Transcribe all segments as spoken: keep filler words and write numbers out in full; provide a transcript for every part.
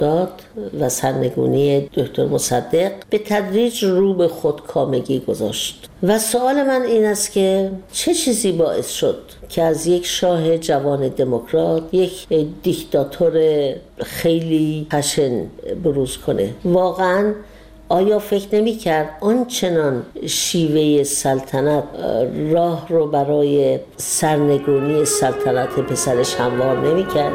داد و سرنگونی دکتر مصدق به تدریج رو به خودکامگی گذاشت. و سوال من این است که چه چیزی باعث شد که از یک شاه جوان دموکرات یک دیکتاتور خیلی خشن بروز کنه؟ واقعاً آیا فکر نمی کرد آن چنان شیوه سلطنت راه رو برای سرنگونی سلطنت پسرش هموار نمی کرد؟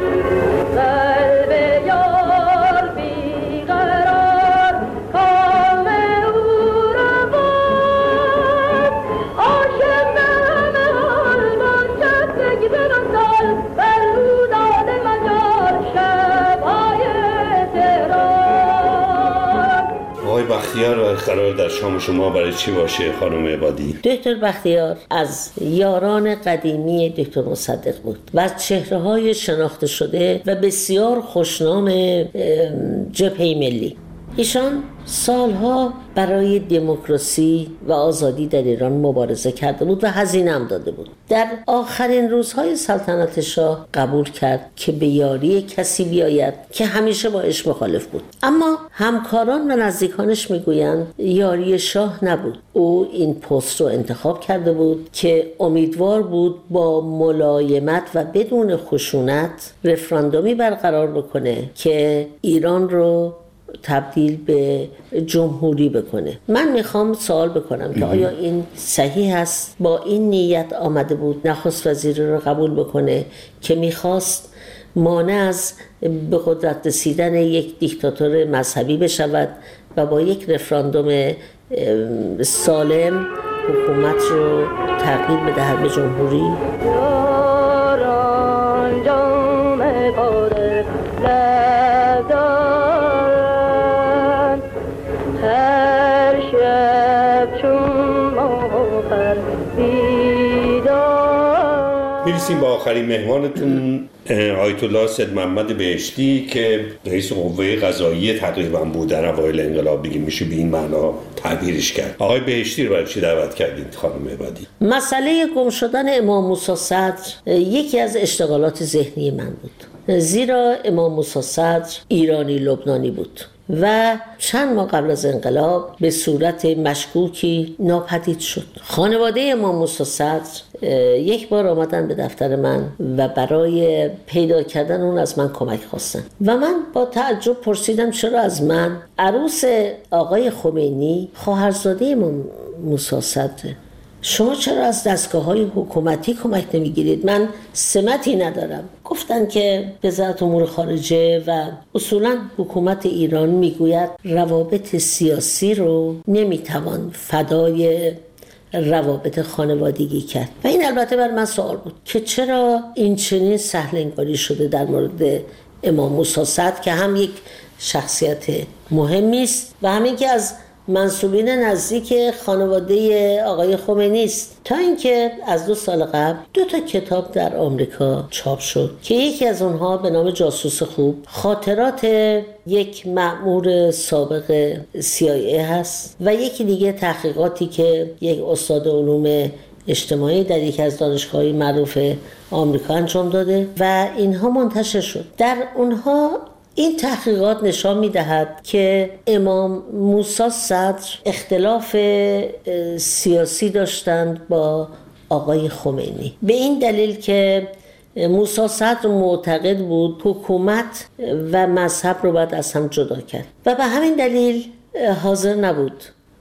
بختیار قرار در شام شما برای چی باشه خانم عبادی؟ دکتر بختیار از یاران قدیمی دکتر مصدق بود و چهره‌های شناخته شده و بسیار خوشنام جبهه ملی. ایشان سالها برای دموکراسی و آزادی در ایران مبارزه کرده بود و هزینه هم داده بود. در آخرین روزهای سلطنت شاه قبول کرد که به یاری کسی بیاید که همیشه با باش مخالف بود. اما همکاران و نزدیکانش میگویند یاری شاه نبود. او این پست رو انتخاب کرده بود که امیدوار بود با ملایمت و بدون خشونت رفراندومی برقرار بکنه که ایران رو تبدیل به جمهوری بکنه. من میخوام سوال بکنم که آیا این صحیح است؟ با این نیت آمده بود نخست وزیر رو قبول بکنه که میخواست مانع از به قدرت رسیدن یک دیکتاتور مذهبی بشود و با یک رفراندوم سالم حکومت رو تغییر بدهد به جمهوری؟ میرسیم با آخرین مهمانتون آیت الله سید محمد بهشتی که رئیس قوه قضاییه تقریبا بود در اوایل انقلاب، دیگه میشه به این معنا تعبیرش کرد. آقای بهشتی رو برای چی دعوت کردید خانم عبادی؟ مسئله گم شدن امام موسی صدر یکی از اشتغالات ذهنی من بود، زیرا امام موسی صدر ایرانی لبنانی بود و چند ماه قبل از انقلاب به صورت مشکوکی ناپدید شد. خانواده امام موسی صدر یک بار آمدن به دفتر من و برای پیدا کردن اون از من کمک خواستن و من با تعجب پرسیدم چرا از من، عروس آقای خمینی، خواهرزاده امام موسی صدر، شما چرا از دستگاه‌های حکومتی کمک نمیگیرید؟ من سمتی ندارم. گفتن که وزارت امور خارجه و اصولا حکومت ایران میگوید روابط سیاسی رو نمیتوان فدای روابط خانوادگی کرد و این البته بر من سوال بود که چرا این چنین سهل انگاری شده در مورد امام موسی صدر که هم یک شخصیت مهمی است و همین که از منسوبین نزدیک خانواده آقای خمینی است. تا اینکه از دو سال قبل دو تا کتاب در آمریکا چاپ شد که یکی از اونها به نام جاسوس خوب، خاطرات یک مأمور سابق سی آی ای هست و یکی دیگه تحقیقاتی که یک استاد علوم اجتماعی در یکی از دانشگاه‌های معروف آمریکا انجام داده و اینها منتشر شد. در اونها این تحقیقات نشان می‌دهد که امام موسی صدر اختلاف سیاسی داشتند با آقای خمینی، به این دلیل که موسی صدر معتقد بود حکومت و مذهب رو باید از هم جدا کرد و به همین دلیل حاضر نبود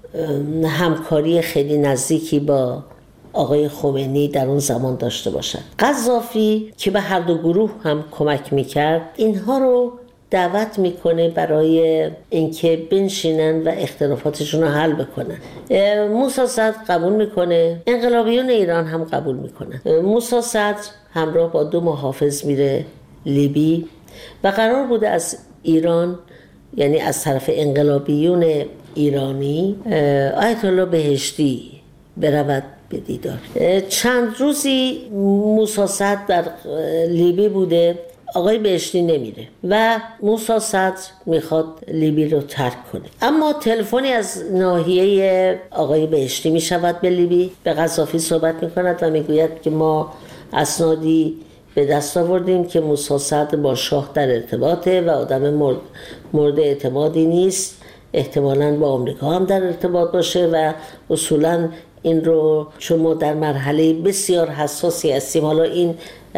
همکاری خیلی نزدیکی با آقای خمینی در اون زمان داشته باشد. قذافی که به هر دو گروه هم کمک میکرد اینها رو دعوت میکنه برای اینکه بنشینن و اختلافاتشون رو حل بکنن. موسی صدر قبول میکنه، انقلابیون ایران هم قبول میکنن. موسی صدر همراه با دو محافظ میره لیبی و قرار بوده از ایران، یعنی از طرف انقلابیون ایرانی، آیت الله بهشتی برود به دیدار. چند روزی موسی صدر در لیبی بوده، آقای بهشتی نمیره و موسی صدر میخواد لیبی رو ترک کنه، اما تلفنی از ناحیه آقای بهشتی میشود به لیبی، به قذافی صحبت میکند و میگوید که ما اسنادی به دست آوردیم که موسی صدر با شاه در ارتباطه و آدم مورد, مورد اعتمادی نیست، احتمالاً با آمریکا هم در ارتباط باشه و اصولاً این رو چون ما در مرحله بسیار حساسی هستیم، حالا این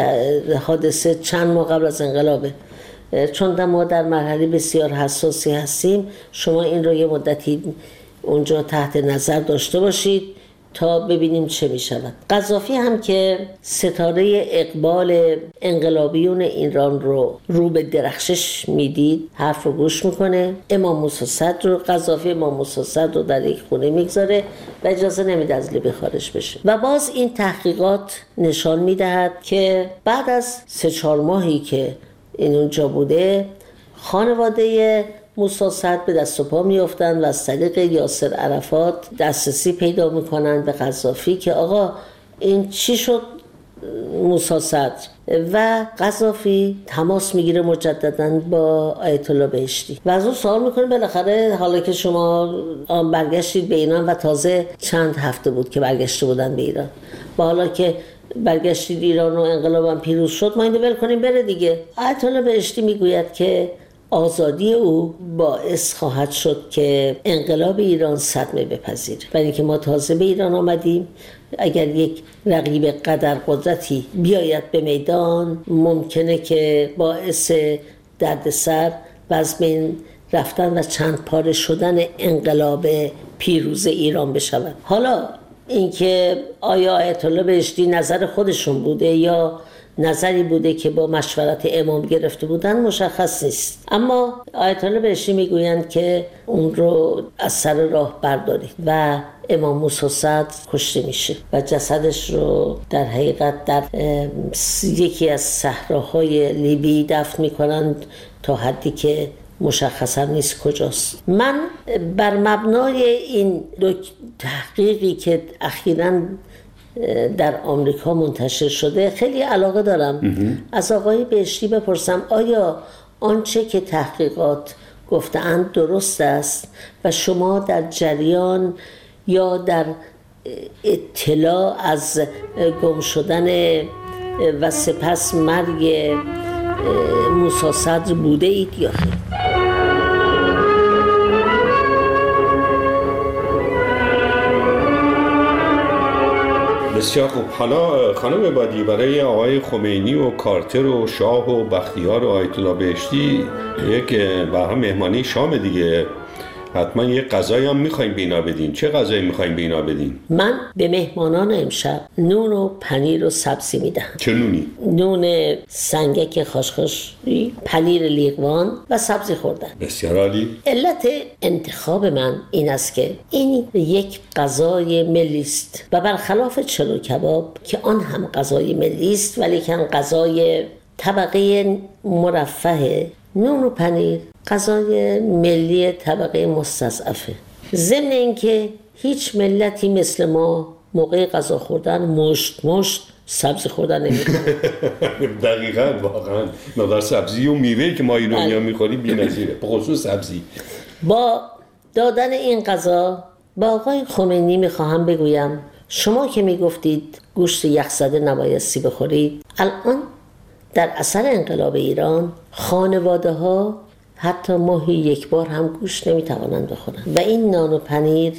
حادثه چند ماه قبل از انقلابه، چون ما در مرحله بسیار حساسی هستیم، شما این رو یه مدتی اونجا تحت نظر داشته باشید تا ببینیم چه می شود. قذافی هم که ستاره اقبال انقلابیون ایران رو رو به درخشش میدید، حرف رو گوش میکنه. امام موسی صدر رو قذافی امام موسی صدر رو در یک خونه میگذاره و اجازه نمیده از لیبی خارج بشه. و باز این تحقیقات نشان میدهد که بعد از سه چهار ماهی که این اونجا بوده، خانواده موسی صدر به دست و پا میافتند و از طریق یاسر عرفات دسترسی پیدا میکنند به قذافی که آقا این چی شد موسی صدر، و قذافی تماس میگیره مجددا با آیت الله بهشتی و از اون سوال میکنه بالاخره حالا که شما برگشتید به ایران و تازه چند هفته بود که برگشته بودن به ایران، با حالا که برگشتید ایران و انقلابم پیروز شد، ما اینو ول کنیم بره دیگه. آیت الله بهشتی میگوید که آزادی او باعث خواهد شد که انقلاب ایران صدمه بپذیره، برای اینکه ما تازه به ایران آمدیم. اگر یک رقیب قدر قدرتی بیاید به میدان، ممکنه که باعث دردسر و از بین رفتن و چند پاره شدن انقلاب پیروز ایران بشود. حالا اینکه آیا آیت الله بهشتی نظر خودشون بوده یا نظری بوده که با مشورت امام گرفته بودن مشخص نیست، اما آیت الله بهشتی میگویند که اون رو از سر راه بردارید و امام موسی صدر کشته میشه و جسدش رو در حقیقت در یکی از صحراهای لیبی دفن میکنند تا حدی که مشخصا نیست کجاست. من بر مبنای این دو تحقیقی که اخیراً در آمریکا منتشر شده خیلی علاقه دارم از آقای بهشتی بپرسم آیا آنچه که تحقیقات گفتند درست است و شما در جریان یا در اطلاع از گم شدن و سپس مرگ موسی صدر بوده اید یا خیر؟ بسیار خوب. حالا خانم عبادی، برای آقای خمینی و کارتر و شاه و بختیار و آیت الله بهشتی یک به هم مهمانی شام دیگه، حتما یه غذایی هم میخوایم به اینا بدین. چه غذایی میخوایم به اینا بدین؟ من به مهمانان امشب نون و پنیر و سبزی میدهم. چه نونی؟ نون سنگک خاشخاشی، پنیر لیقوان و سبزی خوردن. بسیار عالی. علت انتخاب من این است که این یک غذای ملی است و برخلاف چلو کباب که آن هم غذای ملی است ولیکن غذای طبقه مرفه، نون و پنیر غذای ملی طبقه مستضعفه. ضمن اینکه هیچ ملتی مثل ما موقع غذا خوردن مشت مشت سبزی خوردن نمی‌کنه. دقیقاً واقعاً مقدار سبزی و میوه‌ای که ما ایرانی‌ها می‌خوریم بی‌نظیره، به خصوص سبزی. با دادن این غذا با آقای خمینی می‌خواهم بگویم شما که می‌گفتید گوشت یخزده نبایستی بخورید، الان در اثر انقلاب ایران خانواده‌ها حتی ماهی یک بار هم گوشت نمی‌توانند بخورند و این نان و پنیر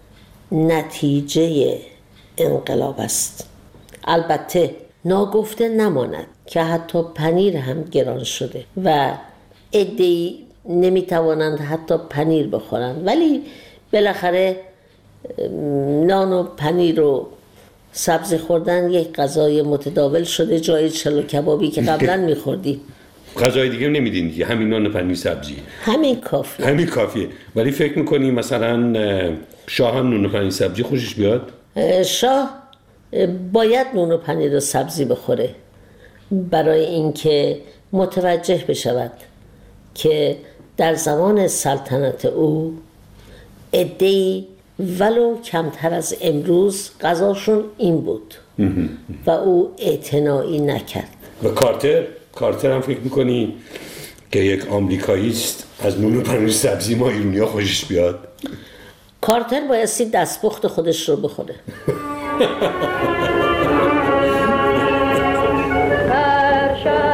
نتیجه انقلاب است. البته ناگفته نماند که حتی پنیر هم گران شده و عده‌ای نمی‌توانند حتی پنیر بخورند، ولی بالاخره نان و پنیر و سبزی خوردن یک غذای متداول شده جای چلو کبابی که قبلا می‌خوردیم. غذای دیگه نمیدین دیگه، همین نان پنیر سبزی همین کافیه. همین کافیه. ولی فکر میکنی مثلا شاه هم نون و پنیر سبزی خوشش بیاد؟ شاه باید نون و پنیر و سبزی بخوره برای اینکه متوجه بشود که در زمان سلطنت او عده‌ای ولو کمتر از امروز غذاشون این بود و او اعتنایی نکرد. و کارتر کارتر هم فکر میکنی که یک آمریکایی است از نون و پنیر سبزی ما ایرانی‌ها خوشش بیاد؟ کارتر بایستی دستپخت خودش رو بخوره.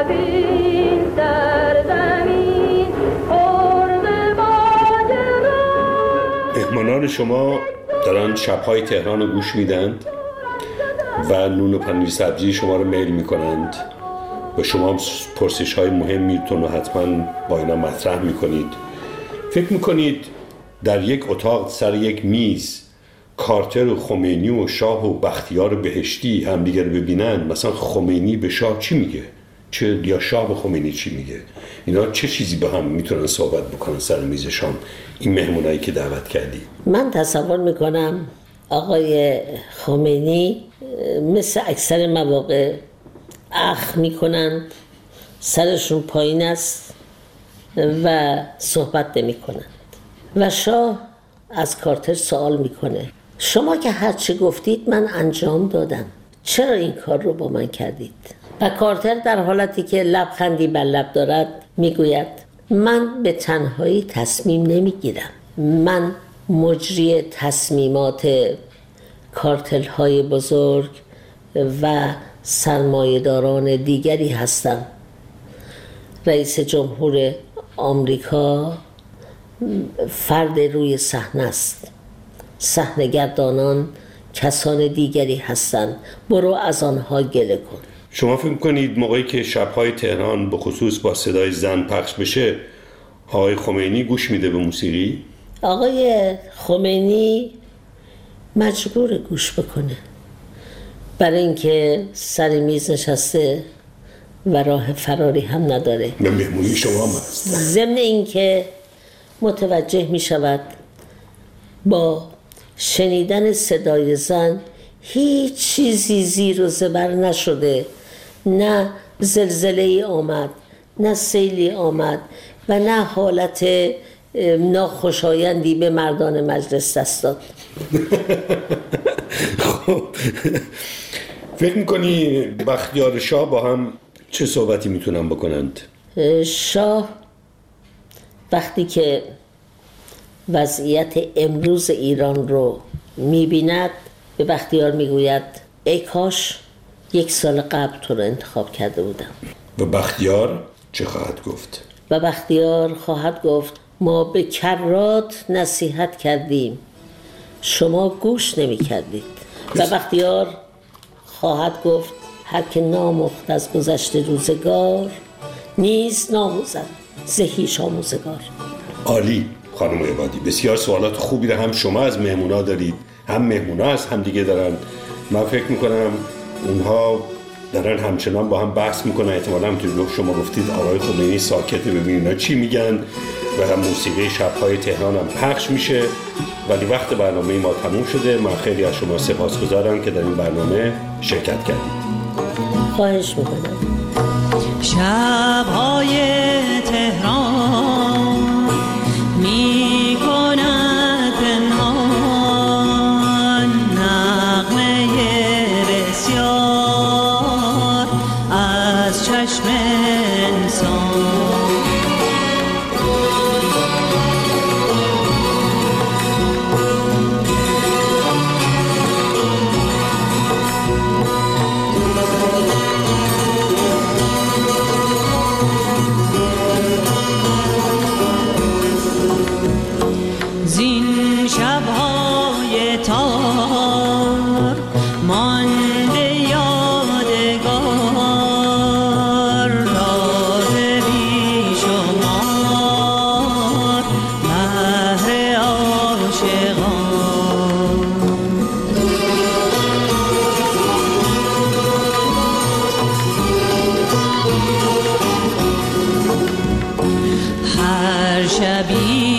ببین سرزمین پر ز ماجرا. مهمانان شما دارن شب‌های تهران رو گوش میدند و نون و پنیر سبزی شما رو میل میکنند و شما پرسش های مهمیتون رو حتما با اینا مطرح میکنید. فکر میکنید در یک اتاق سر یک میز کارتر و خمینی و شاه و بختیار بهشتی هم دیگر ببینن، مثلا خمینی به شاه چی میگه، چه یا شاه به خمینی چی میگه، اینا چه چیزی با هم میتونن صحبت بکنن سر میز شام، این مهمونایی که دعوت کردی؟ من تصور میکنم آقای خمینی مثل اکثر مواقع اخ میکنن، سرشون پایین است و صحبت نمی کنند و شاه از کارتر سوال میکنه شما که هر چی گفتید من انجام دادم، چرا این کار رو با من کردید؟ و کارتر در حالتی که لبخندی بر لب دارد میگوید من به تنهایی تصمیم نمیگیرم، من مجری تصمیمات کارتل های بزرگ و سرمایه‌داران دیگری هستم. رئیس جمهور آمریکا فرد روی صحنه است، صحنه‌گردانان کسان دیگری هستند، برو از آنها گله کن. شما فکر کنید موقعی که شب‌های تهران به خصوص با صدای زن پخش بشه آقای خمینی گوش میده به موسیقی؟ آقای خمینی مجبور گوش بکنه، برای اینکه سر میز نشسته و راه فراری هم نداره. نه مهمونی شما هم هست. ضمن اینکه متوجه می شود با شنیدن صدای زن هیچ چیزی زیر و زبر نشده، نه زلزله ای آمد، نه سیلی آمد و نه حالت ناخوشایندی به مردان مجلس دست داد. خب فکر میکنی بختیار شاه با هم چه صحبتی میتونن بکنند؟ شاه وقتی که وضعیت امروز ایران رو میبیند به بختیار میگوید ای کاش یک سال قبل تو رو انتخاب کرده بودم. و بختیار چه خواهد گفت؟ و بختیار خواهد گفت ما به کرات نصیحت کردیم، شما گوش نمی کردید. و بختیار خواهد گفت هر که نامخت از گذشته روزگار نیز ناموزد زهیش آموزگار. عالی خانم عبادی، بسیار سوالات خوبی رو هم شما از مهمونا دارید، هم مهمونا از هم دیگه دارن. من فکر میکنم اونها دارن همچنان با هم بحث میکنن. احتمالاً هم تو شما گفتید آقای خمینی ساکته، ببینید اینا چی میگن و هم موسیقی شب‌های تهران هم پخش میشه. ولی وقت برنامه ما تموم شده. من خیلی از شما سپاسگزارم که در این برنامه شرکت کردید. خواهش میکنم. شب‌های تهران میکند پنهان نغمه بسیار از چشم انسان. شبی